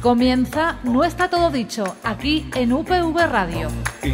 Comienza No está todo dicho, aquí en UPV Radio.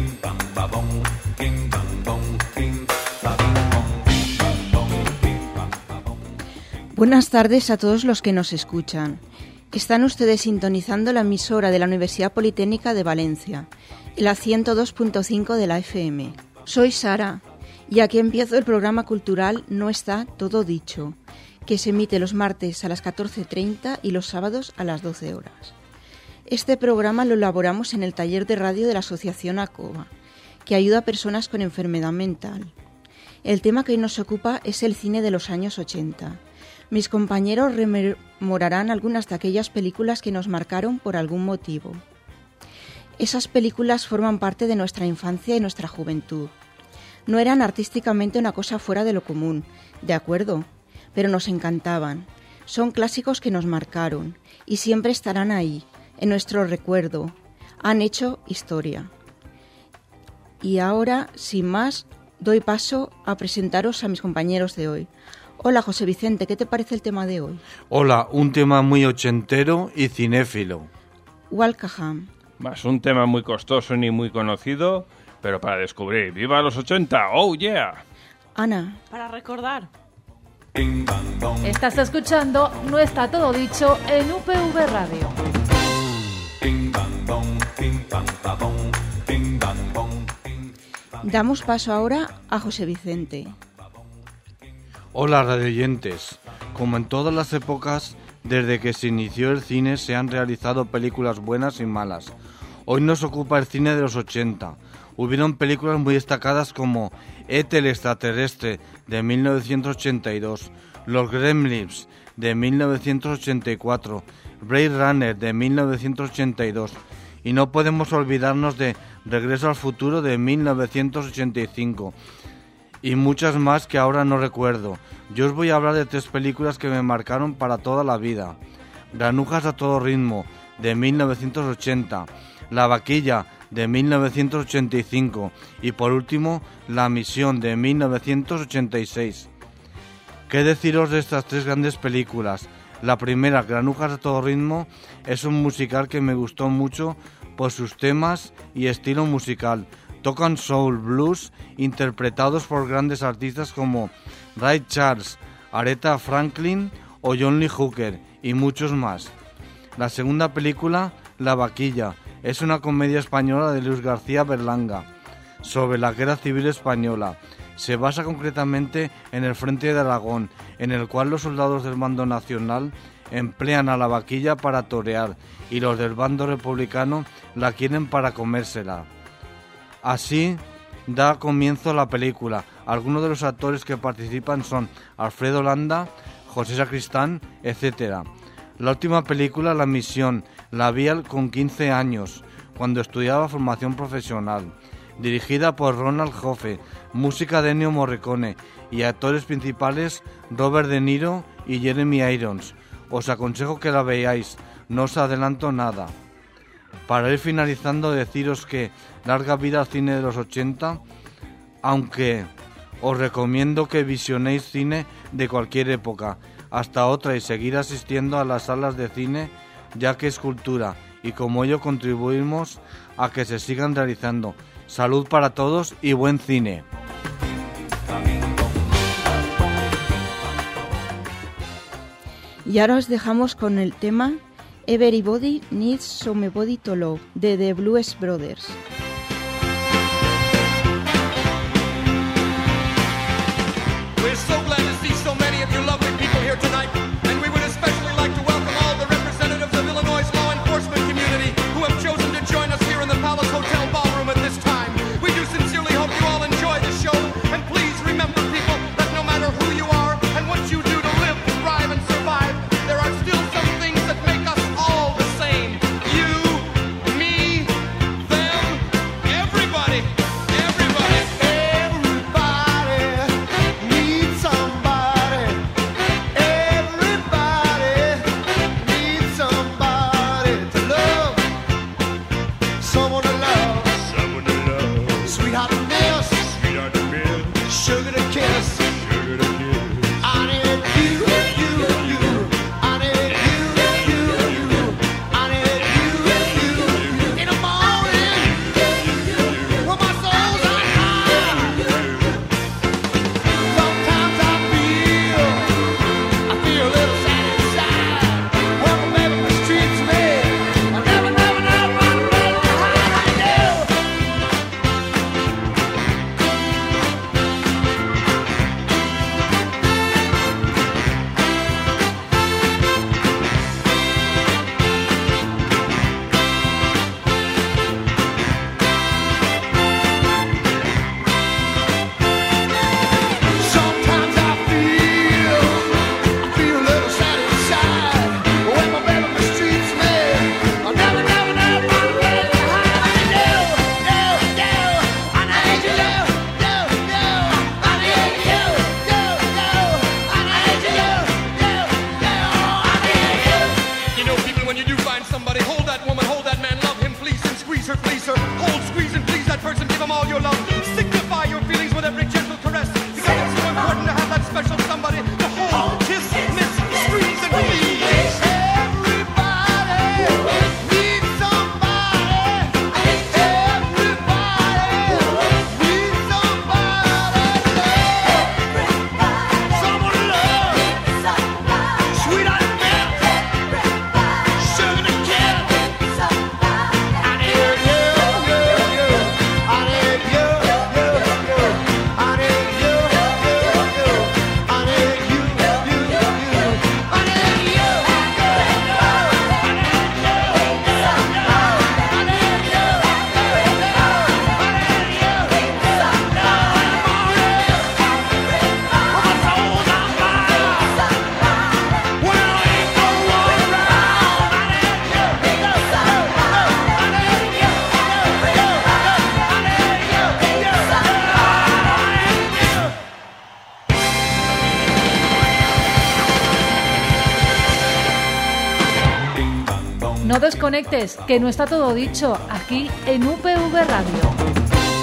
Buenas tardes a todos los que nos escuchan. Están ustedes sintonizando la emisora de la Universidad Politécnica de Valencia, la 102.5 de la FM. Soy Sara y aquí empiezo el programa cultural No está todo dicho, que se emite los martes a las 14:30 y los sábados a las 12 horas. Este programa lo elaboramos en el taller de radio de la Asociación ACOBA, que ayuda a personas con enfermedad mental. El tema que hoy nos ocupa es el cine de los años 80. Mis compañeros rememorarán algunas de aquellas películas que nos marcaron por algún motivo. Esas películas forman parte de nuestra infancia y nuestra juventud. No eran artísticamente una cosa fuera de lo común, de acuerdo, pero nos encantaban. Son clásicos que nos marcaron y siempre estarán ahí, en nuestro recuerdo. Han hecho historia. Y ahora, sin más, doy paso a presentaros a mis compañeros de hoy. Hola, José Vicente, ¿qué te parece el tema de hoy? Hola, un tema muy ochentero y cinéfilo. Walcaham. Más un tema muy costoso ni muy conocido, pero para descubrir. ¡Viva los 80! ¡Oh, yeah! Ana. Para recordar. Estás escuchando No está todo dicho en UPV Radio. Damos paso ahora a José Vicente. Hola, radioyentes. Como en todas las épocas, desde que se inició el cine se han realizado películas buenas y malas. Hoy nos ocupa el cine de los 80. Hubieron películas muy destacadas como E.T. el extraterrestre de 1982, Los Gremlins de 1984, Blade Runner de 1982 y no podemos olvidarnos de Regreso al futuro de 1985 y muchas más que ahora no recuerdo. Yo os voy a hablar de 3 películas que me marcaron para toda la vida. Granujas a todo ritmo de 1980, La vaquilla de 1985 y por último La misión de 1986. ¿Qué deciros de estas 3 grandes películas? La primera, Granujas a todo ritmo, es un musical que me gustó mucho por sus temas y estilo musical. Tocan soul, blues, interpretados por grandes artistas como Ray Charles, Aretha Franklin o John Lee Hooker y muchos más. La segunda película, La vaquilla, es una comedia española de Luis García Berlanga sobre la Guerra Civil Española. Se basa concretamente en el Frente de Aragón, en el cual los soldados del bando nacional emplean a la vaquilla para torear y los del bando republicano la quieren para comérsela. Así da comienzo la película. Algunos de los actores que participan son Alfredo Landa, José Sacristán, etc. La última película, La misión, la vi con 15 años, cuando estudiaba formación profesional. Dirigida por Ronald Joffe, música de Ennio Morricone y actores principales Robert De Niro y Jeremy Irons. Os aconsejo que la veáis, no os adelanto nada. Para ir finalizando, deciros que larga vida al cine de los 80, aunque os recomiendo que visionéis cine de cualquier época, hasta otra y seguir asistiendo a las salas de cine, ya que es cultura y como ello contribuimos a que se sigan realizando. Salud para todos y buen cine. Y ahora os dejamos con el tema Everybody Needs Somebody to Love de The Blues Brothers. We're so glad to see so many of you lovely people here tonight, and we would especially like to welcome all the representatives of Illinois' law enforcement community who have chosen to join us here in the Palace Hotel ballroom at this time. We do sincerely hope you all enjoy the show, and please remember, people, that no matter who you are and what you do to live, thrive, and survive, there are still some things that make us all the same. You, me, them, everybody. Everybody needs somebody. No desconectes, que no está todo dicho, aquí en UPV Radio.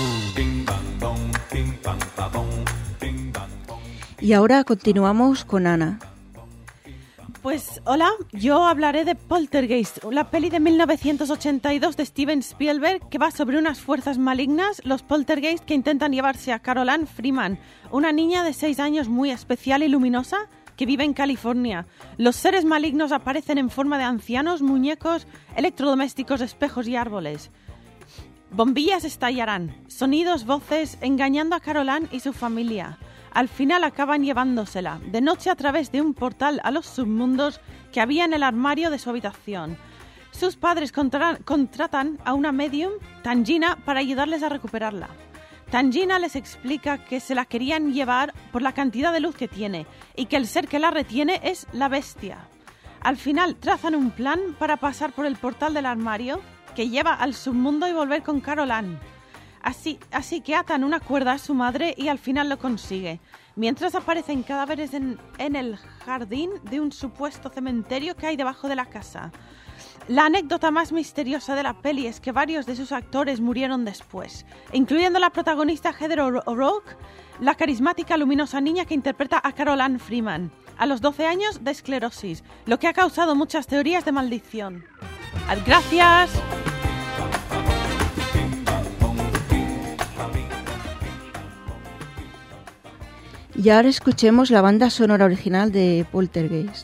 Y ahora continuamos con Ana. Pues hola, yo hablaré de Poltergeist, la peli de 1982 de Steven Spielberg que va sobre unas fuerzas malignas, los Poltergeist, que intentan llevarse a Carol Ann Freeman, una niña de 6 años muy especial y luminosa que vive en California. Los seres malignos aparecen en forma de ancianos, muñecos, electrodomésticos, espejos y árboles. Bombillas estallarán, sonidos, voces, engañando a Carol Ann y su familia. Al final acaban llevándosela, de noche a través de un portal a los submundos que había en el armario de su habitación. Sus padres contratan a una medium, Tangina, para ayudarles a recuperarla. Tangina les explica que se la querían llevar por la cantidad de luz que tiene y que el ser que la retiene es la bestia. Al final trazan un plan para pasar por el portal del armario que lleva al submundo y volver con Carol Ann. Así que atan una cuerda a su madre y al final lo consigue. Mientras aparecen cadáveres en el jardín de un supuesto cementerio que hay debajo de la casa. La anécdota más misteriosa de la peli es que varios de sus actores murieron después, incluyendo la protagonista Heather O'Rourke, la carismática luminosa niña que interpreta a Carol Ann Freeman, a los 12 años de esclerosis, lo que ha causado muchas teorías de maldición. ¡Gracias! Y ahora escuchemos la banda sonora original de Poltergeist.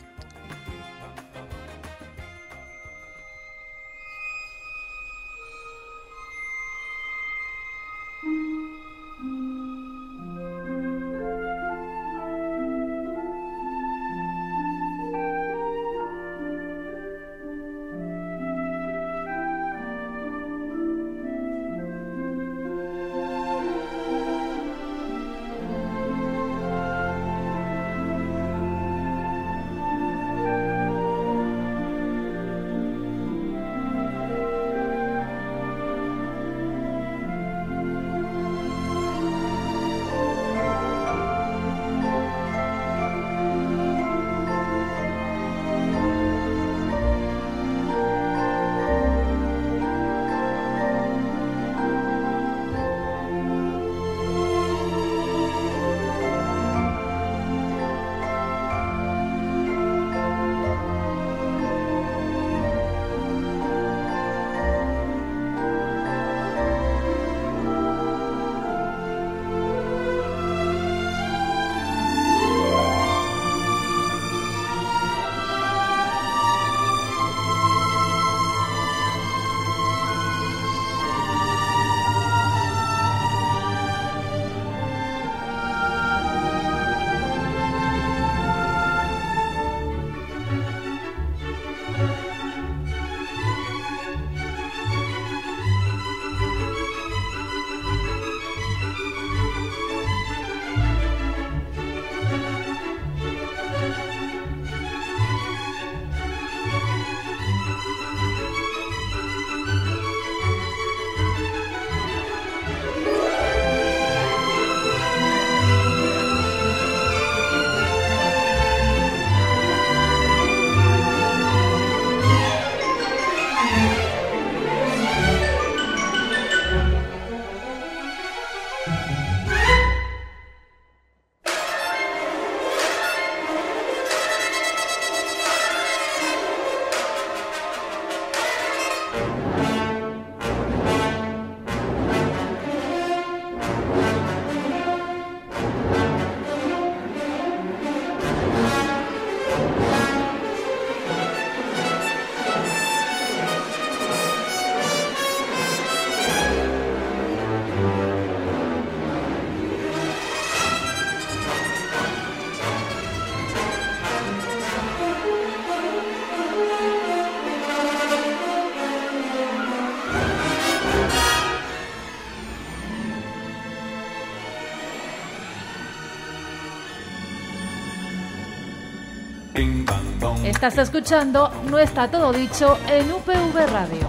Estás escuchando No está todo dicho en UPV Radio.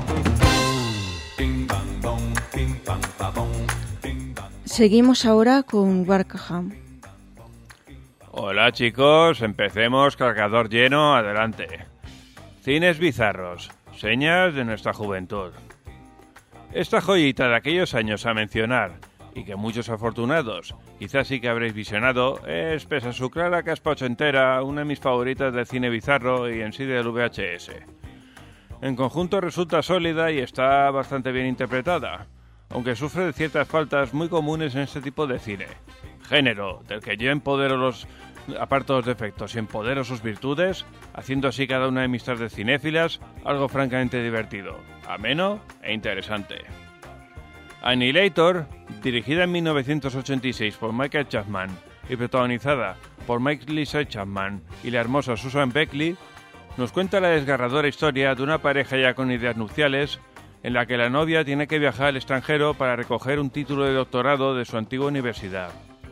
Seguimos ahora con Warkham. Hola chicos, empecemos, cargador lleno, adelante. Cines bizarros. Señas de nuestra juventud. Esta joyita de aquellos años a mencionar, y que muchos afortunados quizás sí que habréis visionado, es, pese a su clara caspa ochentera, una de mis favoritas del cine bizarro y en sí del VHS. En conjunto resulta sólida y está bastante bien interpretada, aunque sufre de ciertas faltas muy comunes en este tipo de cine. Género del que yo aparto los defectos y empodero sus virtudes, haciendo así cada una de mis tardes cinéfilas algo francamente divertido, ameno e interesante. Annihilator, dirigida en 1986 por Michael Chapman y protagonizada por Mike Lisa Chapman y la hermosa Susan Beckley, nos cuenta la desgarradora historia de una pareja ya con ideas nupciales en la que la novia tiene que viajar al extranjero para recoger un título de doctorado de su antigua universidad.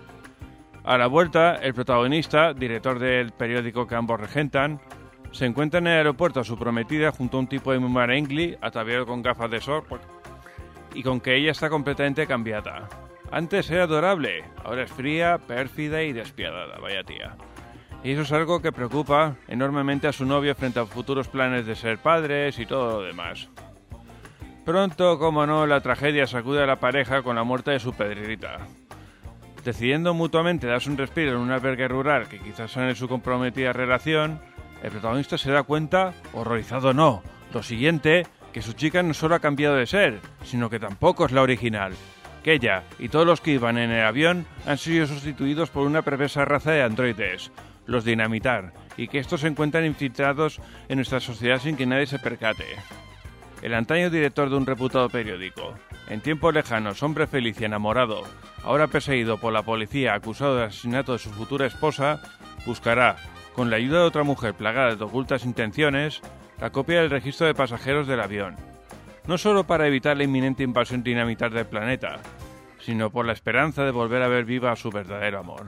A la vuelta, el protagonista, director del periódico que ambos regentan, se encuentra en el aeropuerto a su prometida junto a un tipo de marengli ataviado con gafas de sol y con que ella está completamente cambiada. Antes era adorable, ahora es fría, pérfida y despiadada, vaya tía. Y eso es algo que preocupa enormemente a su novio frente a futuros planes de ser padres y todo lo demás. Pronto, como no, la tragedia sacude a la pareja con la muerte de su pedrerita. Decidiendo mutuamente darse un respiro en un albergue rural que quizás sane su comprometida relación, el protagonista se da cuenta, horrorizado no, lo siguiente, que su chica no solo ha cambiado de ser, sino que tampoco es la original, que ella y todos los que iban en el avión han sido sustituidos por una perversa raza de androides, los Dinamitar, y que estos se encuentran infiltrados en nuestra sociedad sin que nadie se percate. El antaño director de un reputado periódico, en tiempos lejanos hombre feliz y enamorado, ahora perseguido por la policía acusado del asesinato de su futura esposa, buscará, con la ayuda de otra mujer plagada de ocultas intenciones, la copia del registro de pasajeros del avión, no solo para evitar la inminente invasión dinamitar del planeta, sino por la esperanza de volver a ver viva a su verdadero amor.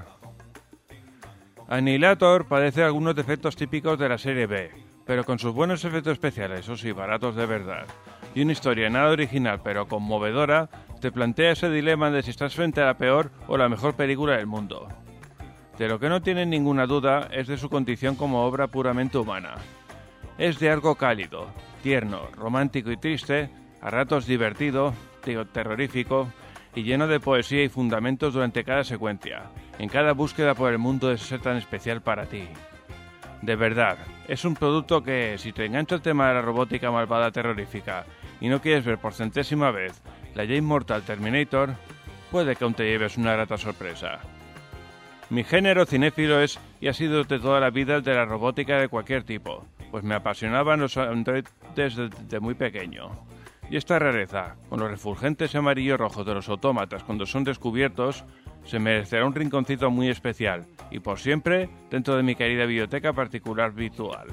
Annihilator padece algunos defectos típicos de la serie B, pero con sus buenos efectos especiales, eso sí, baratos de verdad, y una historia nada original pero conmovedora, te plantea ese dilema de si estás frente a la peor o la mejor película del mundo. De lo que no tienen ninguna duda es de su condición como obra puramente humana. Es de algo cálido, tierno, romántico y triste, a ratos divertido, terrorífico y lleno de poesía y fundamentos durante cada secuencia, en cada búsqueda por el mundo de ser tan especial para ti. De verdad, es un producto que, si te engancha el tema de la robótica malvada terrorífica y no quieres ver por centésima vez la ya inmortal Terminator, puede que aún te lleves una grata sorpresa. Mi género cinéfilo es y ha sido de toda la vida el de la robótica de cualquier tipo, pues me apasionaban los androides desde muy pequeño. Y esta rareza, con los refulgentes amarillos rojos de los autómatas cuando son descubiertos, se merecerá un rinconcito muy especial, y por siempre dentro de mi querida biblioteca particular virtual.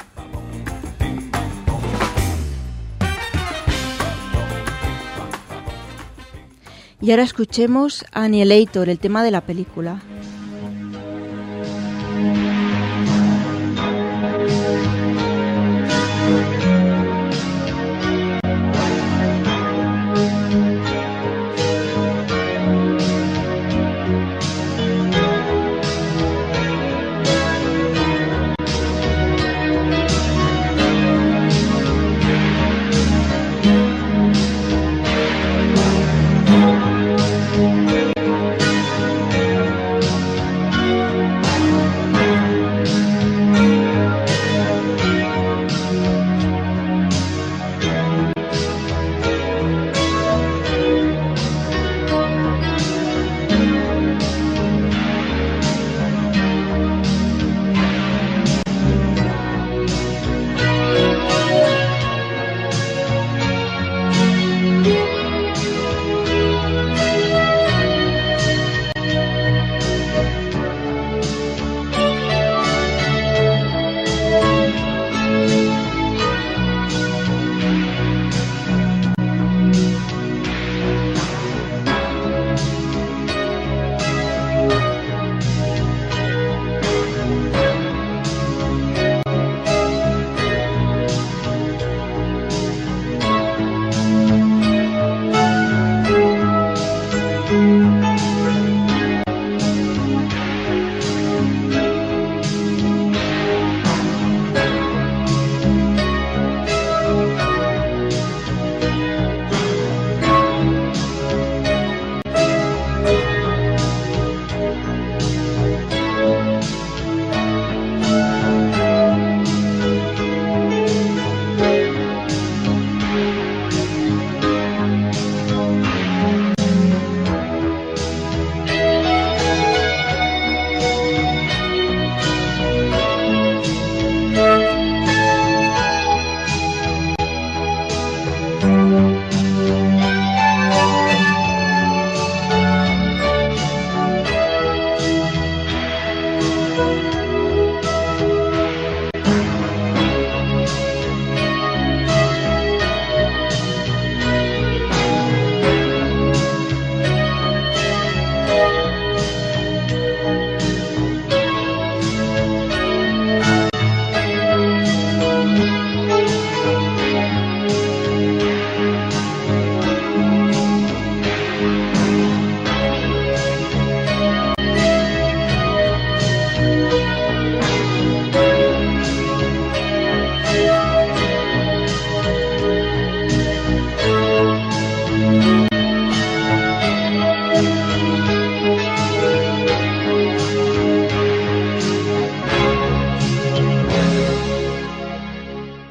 Y ahora escuchemos Annihilator, el tema de la película.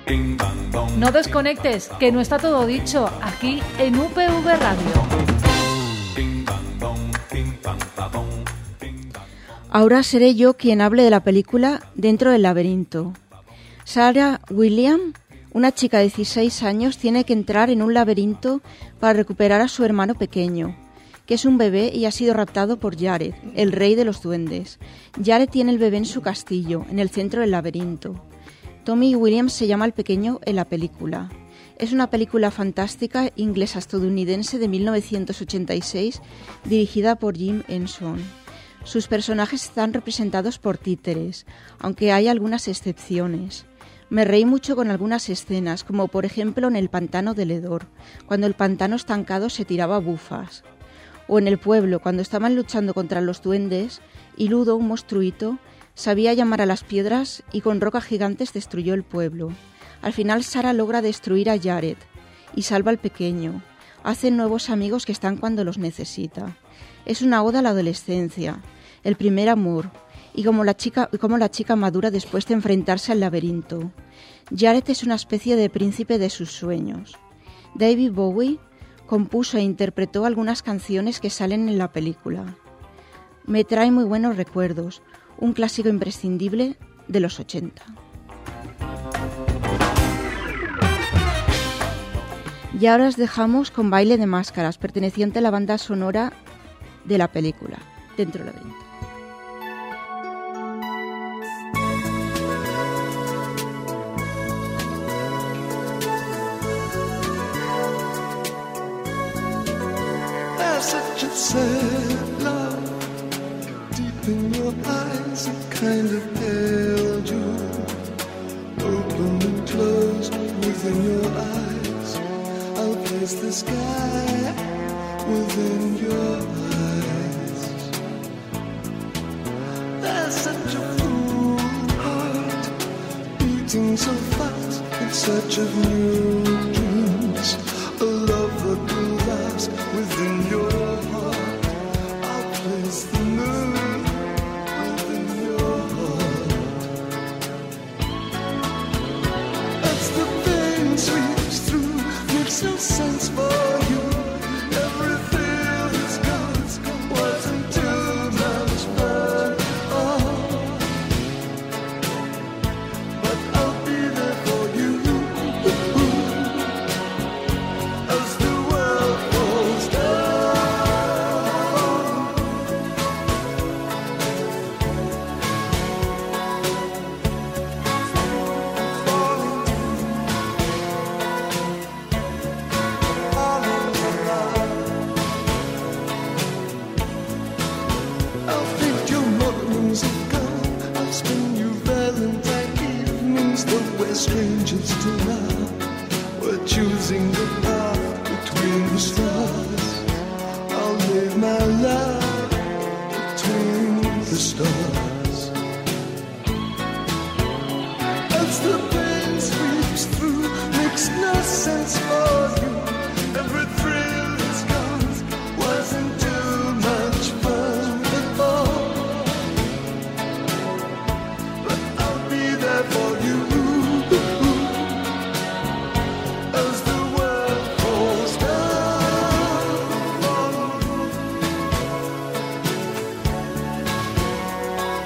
No desconectes, que no está todo dicho, aquí en UPV Radio. Ahora seré yo quien hable de la película Dentro del laberinto. Sarah Williams, una chica de 16 años, tiene que entrar en un laberinto para recuperar a su hermano pequeño, que es un bebé y ha sido raptado por Jared, el rey de los duendes. Jared tiene el bebé en su castillo, en el centro del laberinto. Tommy Williams se llama el pequeño en la película. Es una película fantástica inglesa-estadounidense de 1986, dirigida por Jim Henson. Sus personajes están representados por títeres, aunque hay algunas excepciones. Me reí mucho con algunas escenas, como por ejemplo en el pantano de Ledor, cuando el pantano estancado se tiraba bufas. O en el pueblo, cuando estaban luchando contra los duendes, y Ludo, un monstruito, sabía llamar a las piedras y con rocas gigantes destruyó el pueblo. Al final Sarah logra destruir a Jared y salva al pequeño. Hacen nuevos amigos que están cuando los necesita. Es una oda a la adolescencia, el primer amor, y cómo la chica madura después de enfrentarse al laberinto. Jared es una especie de príncipe de sus sueños. David Bowie compuso e interpretó algunas canciones que salen en la película. Me trae muy buenos recuerdos, un clásico imprescindible de los 80. Y ahora os dejamos con Baile de Máscaras, perteneciente a la banda sonora de la película, Dentro del laberinto. Such a sad love, deep in your eyes, it kind of held you, open and closed within your eyes. I'll place the sky within your eyes. There's such a full heart, beating so fast in search of new dreams. A love that will last within your heart. I'll place the moon within your heart. As the pain sweeps through, makes no sense for you. Every thrill is gone, wasn't too much fun. Oh, but I'll be there for you. As the world falls down, I'll think your mornings are gone. I'll spend you Valentine evenings, though we're strangers till now. We're choosing the path between the stars. I'll live my life between the stars. As the pain sweeps through, makes no sense for you. Every thrill is gone, wasn't too much fun at all. But I'll be there for you. As the world falls down,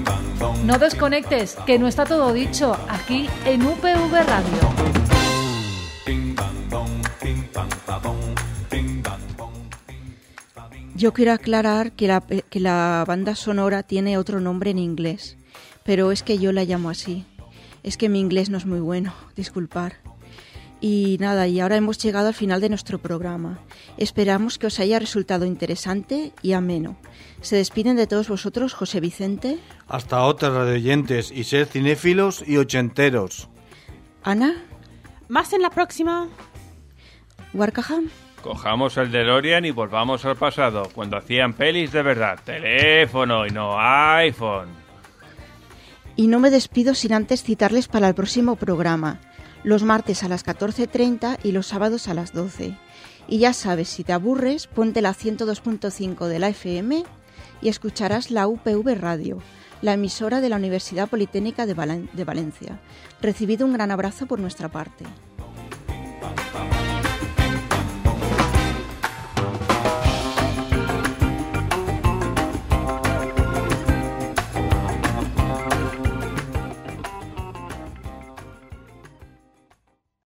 No desconectes, que no está todo dicho, aquí en UPV Radio. Yo quiero aclarar que la banda sonora tiene otro nombre en inglés, pero es que yo la llamo así. Es que mi inglés no es muy bueno, disculpar. Y nada, y ahora hemos llegado al final de nuestro programa. Esperamos que os haya resultado interesante y ameno. Se despiden de todos vosotros José Vicente. Hasta otra, radioyentes, y ser cinéfilos y ochenteros. Ana. Más en la próxima. Warcaham. Cojamos el DeLorean y volvamos al pasado, cuando hacían pelis de verdad. Teléfono y no iPhone. Y no me despido sin antes citarles para el próximo programa, los martes a las 14:30 y los sábados a las 12. Y ya sabes, si te aburres, ponte la 102.5 de la FM y escucharás la UPV Radio, la emisora de la Universidad Politécnica de Valencia. Recibido un gran abrazo por nuestra parte.